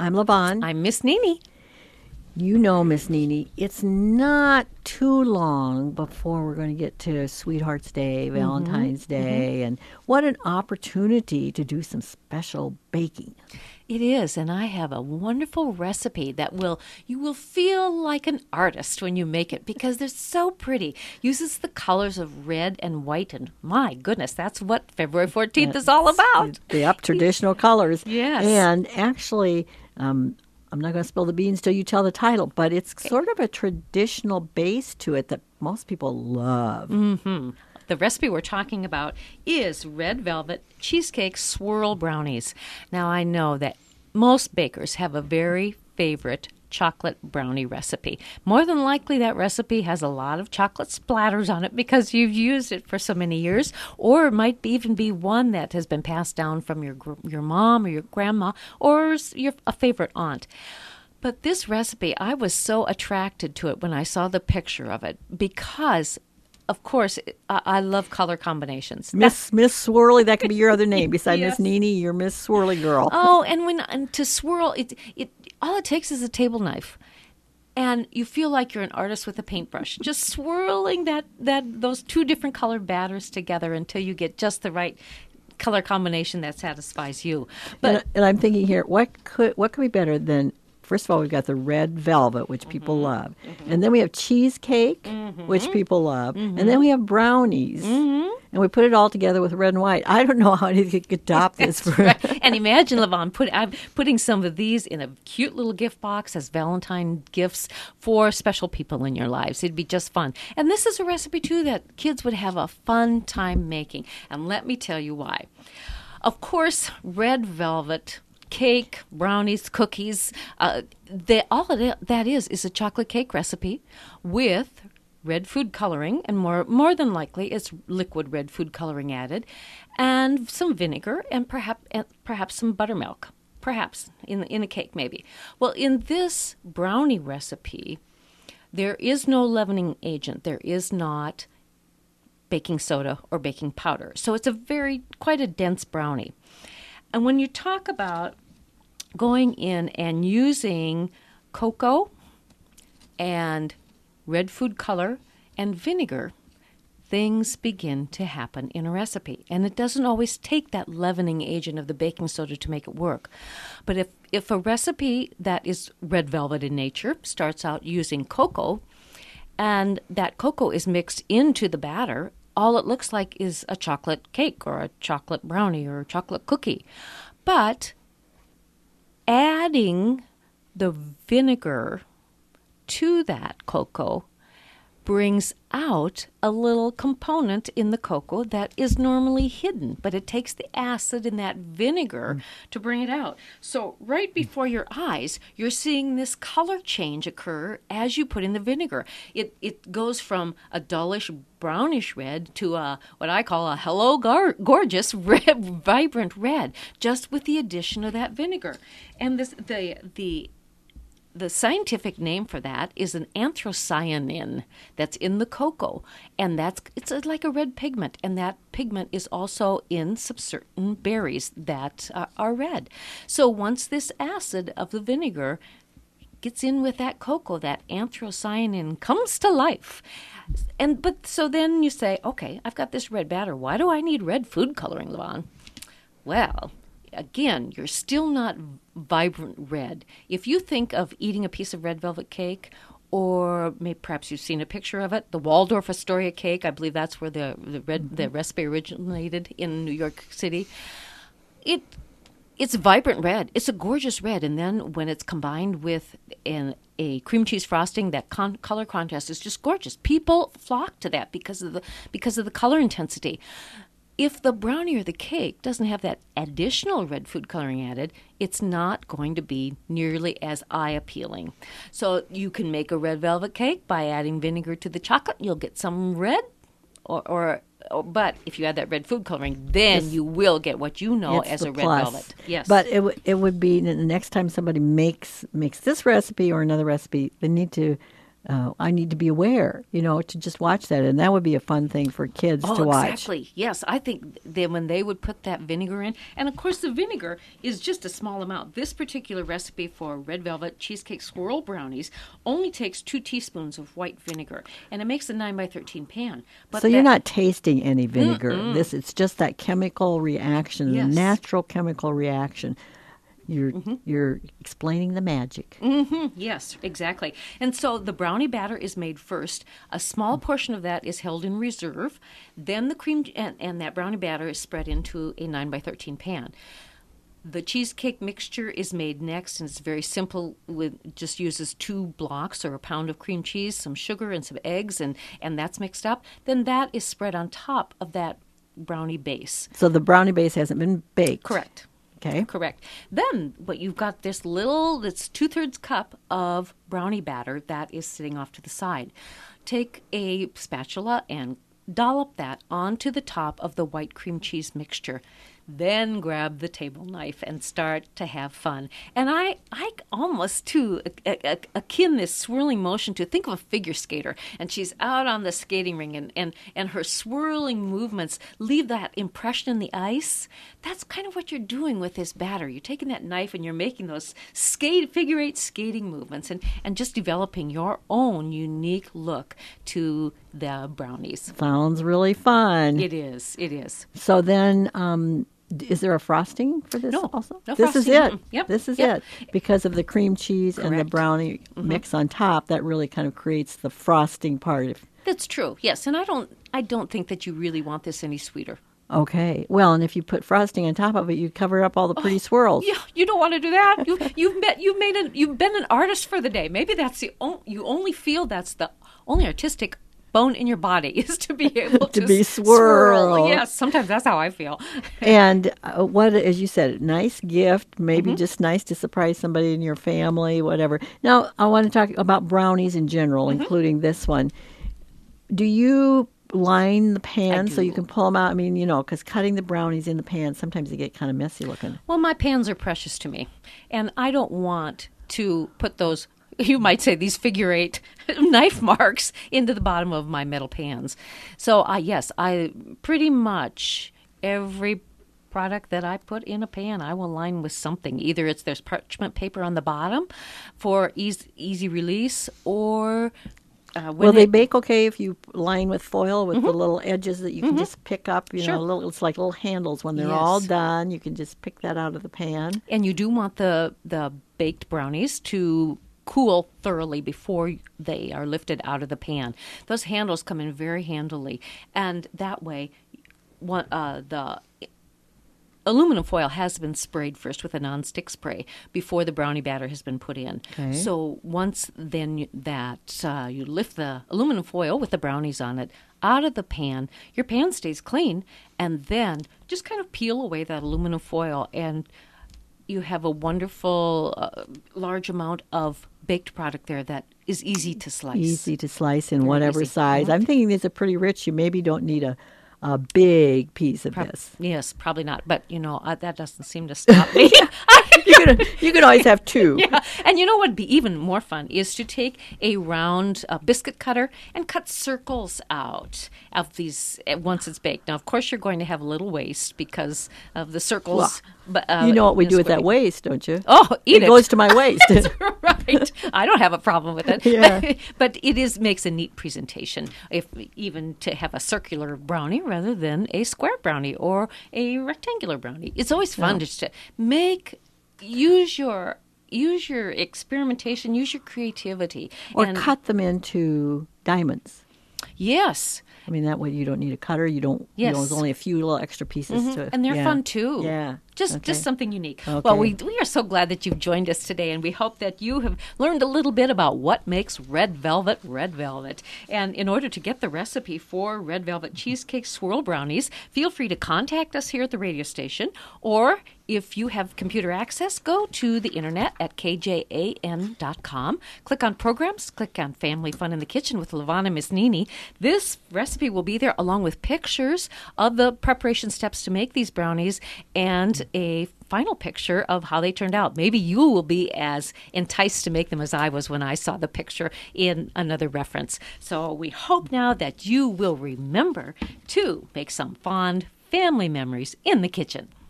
I'm Levon. I'm Miss Nini. You know, Miss Nini, it's not too long before we're going to get to Sweetheart's Day, Valentine's Day, and what an opportunity to do some special baking. It is, and I have a wonderful recipe that you will feel like an artist when you make it because they're so pretty. Uses the colors of red and white, and my goodness, that's what February 14th is all about. The traditional colors. Yes. And actually, I'm not going to spill the beans till you tell the title, but it's sort of a traditional base to it that most people love. Mm-hmm. The recipe we're talking about is red velvet cheesecake swirl brownies. Now, I know that most bakers have a very favorite chocolate brownie recipe. More than likely, that recipe has a lot of chocolate splatters on it because you've used it for so many years, or it might even be one that has been passed down from your mom or your grandma or a favorite aunt. But this recipe, I was so attracted to it when I saw the picture of it because of course, I love color combinations. Miss Swirly, that could be your other name. Besides Yes. Miss Nini, you're Miss Swirly Girl. Oh, and to swirl, it all it takes is a table knife. And you feel like you're an artist with a paintbrush, just swirling those two different colored batters together until you get just the right color combination that satisfies you. But and I'm thinking here, what could be better than, first of all, we've got the red velvet, which people love. And then we have cheesecake, which people love. And then we have brownies. And we put it all together with red and white. I don't know how you could adopt this. Right. And imagine, Levon, I'm putting some of these in a cute little gift box as Valentine gifts for special people in your lives. It'd be just fun. And this is a recipe, too, that kids would have a fun time making. And let me tell you why. Of course, red velvet cake, brownies, cookies, all of that is a chocolate cake recipe with red food coloring, and more than likely it's liquid red food coloring added, and some vinegar, and perhaps some buttermilk, perhaps in a cake maybe. Well, in this brownie recipe, there is no leavening agent. There is not baking soda or baking powder. So it's quite a dense brownie. And when you talk about going in and using cocoa and red food color and vinegar, things begin to happen in a recipe. And it doesn't always take that leavening agent of the baking soda to make it work. But if a recipe that is red velvet in nature starts out using cocoa, and that cocoa is mixed into the batter, all it looks like is a chocolate cake or a chocolate brownie or a chocolate cookie. But adding the vinegar to that cocoa brings out a little component in the cocoa that is normally hidden, but it takes the acid in that vinegar to bring it out. So right before your eyes, you're seeing this color change occur as you put in the vinegar. It goes from a dullish brownish red to what I call a hello gorgeous red, vibrant red, just with the addition of that vinegar. And the scientific name for that is an anthocyanin that's in the cocoa, and it's like a red pigment, and that pigment is also in some certain berries that are red. So once this acid of the vinegar gets in with that cocoa, that anthocyanin comes to life. So then you say, okay, I've got this red batter. Why do I need red food coloring, Levon? Well, again, you're still not vibrant red. If you think of eating a piece of red velvet cake, or perhaps you've seen a picture of it, the Waldorf Astoria cake, I believe that's where the recipe originated in New York City. It's vibrant red. It's a gorgeous red, and then when it's combined with a cream cheese frosting, that color contrast is just gorgeous. People flock to that because of the color intensity. If the brownie or the cake doesn't have that additional red food coloring added, it's not going to be nearly as eye-appealing. So you can make a red velvet cake by adding vinegar to the chocolate. You'll get some red, but if you add that red food coloring, then you will get what you know as a red velvet. Yes. But it would be the next time somebody makes this recipe or another recipe, they need to I need to be aware, to just watch that. And that would be a fun thing for kids to watch. Exactly. Yes, I think when they would put that vinegar in, and of course the vinegar is just a small amount. This particular recipe for red velvet cheesecake swirl brownies only takes 2 teaspoons of white vinegar, and it makes a 9x13 pan. But so you're not tasting any vinegar. It's just that chemical reaction, Yes. the natural chemical reaction. You're explaining the magic. Yes, exactly. And so the brownie batter is made first. A small portion of that is held in reserve. Then the cream and that brownie batter is spread into a 9x13 pan. The cheesecake mixture is made next, and it's very simple. Just uses 2 blocks or a pound of cream cheese, some sugar, and some eggs, and that's mixed up. Then that is spread on top of that brownie base. So the brownie base hasn't been baked. Correct. Okay. Correct. Then, but you've got this that's 2/3 cup of brownie batter that is sitting off to the side. Take a spatula and dollop that onto the top of the white cream cheese mixture. Then grab the table knife and start to have fun. And I almost, too, akin this swirling motion to think of a figure skater. And she's out on the skating ring, and her swirling movements leave that impression in the ice. That's kind of what you're doing with this batter. You're taking that knife and you're making those figure 8 skating movements and just developing your own unique look to the brownies. Sounds really fun. It is. It is. So then, is there a frosting for this also? No this frosting. is it. Yep. This is it. Because of the cream cheese and the Correct. brownie mix on top, that really kind of creates the frosting part. That's true. Yes, and I don't think that you really want this any sweeter. Okay. Well, and if you put frosting on top of it, you cover up all the pretty swirls. Yeah, you don't want to do that. You've been an artist for the day. Maybe that's you only feel that's the only artistic bone in your body is to be able to be swirl. Yes, sometimes that's how I feel. And what, as you said, nice gift, maybe just nice to surprise somebody in your family, whatever. Now, I want to talk about brownies in general, including this one. Do you line the pan so you can pull them out? I mean, because cutting the brownies in the pan, sometimes they get kind of messy looking. Well, my pans are precious to me, and I don't want to put those, you might say, these figure 8 knife marks into the bottom of my metal pans. So, yes, I pretty much every product that I put in a pan, I will line with something. Either there's parchment paper on the bottom for easy release, or will they bake okay if you line with foil with the little edges that you can just pick up? Sure. It's like little handles. When they're all done, you can just pick that out of the pan. And you do want the baked brownies to cool thoroughly before they are lifted out of the pan. Those handles come in very handily, and that way, the aluminum foil has been sprayed first with a nonstick spray before the brownie batter has been put in. Okay. So once then you lift the aluminum foil with the brownies on it out of the pan, your pan stays clean, and then just kind of peel away that aluminum foil, and you have a wonderful large amount of baked product there that is easy to slice. Easy to slice in Very whatever easy. size. I'm thinking these are pretty rich. You maybe don't need a big piece of this. Yes, probably not. But, that doesn't seem to stop me. You can always have 2. Yeah. And you know what would be even more fun is to take a round biscuit cutter and cut circles out of these once it's baked. Now, of course, you're going to have a little waste because of the circles. But you know what we do with that square. waste, don't you? Oh, eat it. It goes to my waste. That's right. I don't have a problem with it. Yeah. But it makes a neat presentation, even to have a circular brownie rather than a square brownie or a rectangular brownie. It's always fun just to use your experimentation, use your creativity. Or cut them into diamonds. Yes. I mean, that way you don't need a cutter. You don't. Yes. There's only a few little extra pieces to. And they're fun too. Yeah. Just something unique. Okay. Well, we are so glad that you've joined us today, and we hope that you have learned a little bit about what makes red velvet. And in order to get the recipe for red velvet cheesecake swirl brownies, feel free to contact us here at the radio station, or if you have computer access, go to the internet at kjan.com. Click on programs, click on Family Fun in the Kitchen with Levon and Miss Nini. This recipe will be there along with pictures of the preparation steps to make these brownies and a final picture of how they turned out. Maybe you will be as enticed to make them as I was when I saw the picture in another reference. So we hope now that you will remember to make some fond family memories in the kitchen.